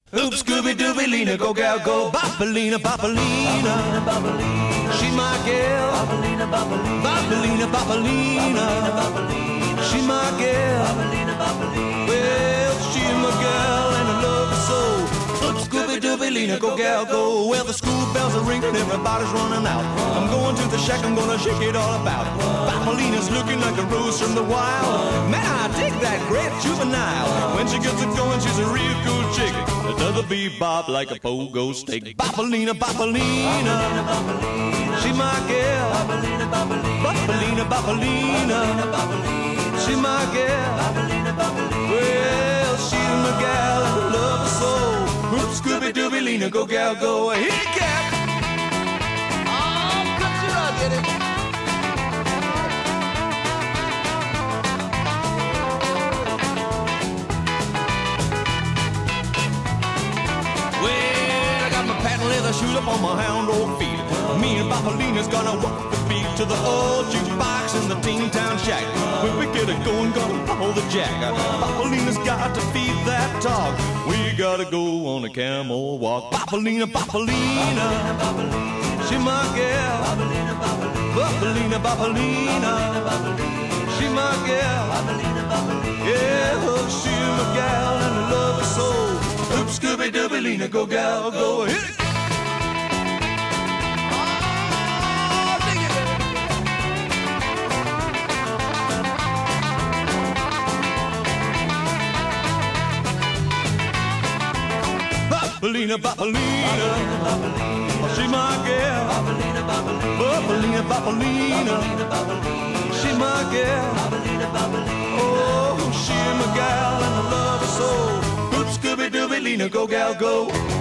Oops, Scooby-Dooby, Lena, go gal, go. Bopalina, Bopalina. She my gal. Bopalina, Bopalina. She my gal. Well, she my gal and I love her so. Oops, Scooby-Dooby, Lena, go gal, go. Well, the school bells are ringing, everybody's running out. I'm going to the shack, I'm gonna shake it all about. Bopalina's looking like a rose from the wild. Man, I dig that great juvenile. When she gets it going, she's a real cool chick. It does a bebop like a pogo stick. Bopalina, Bopalina. She my gal. Bopalina, Bopalina. She my gal. Well, she's my gal and I love her so. Oops, Scooby-Dooby, Lena, go gal, go. Hit it, Cap. Oh, cut you up, get it. Well, I got my patent leather shoes up on my hound dog feet. Me and Bopalina's gonna walk the beat to the old jukebox in the Teen Town Shack. When we get it going, gonna pull the jack. Bopalina's got to feed that dog. We gotta go on a camel walk. Bopalina, Bopalina. She my gal. Bopalina, Bopalina. She my gal. Yeah, she my gal and I love her so. Oops, Scooby-Dooby, Lena, go gal, go. Hit it. Bopalina, Bopalina, she my gal. Bopalina, Bopalina, she my gal. Oh, she my gal and I love her so. Oops, Scooby-Dooby, Lena, go gal, go.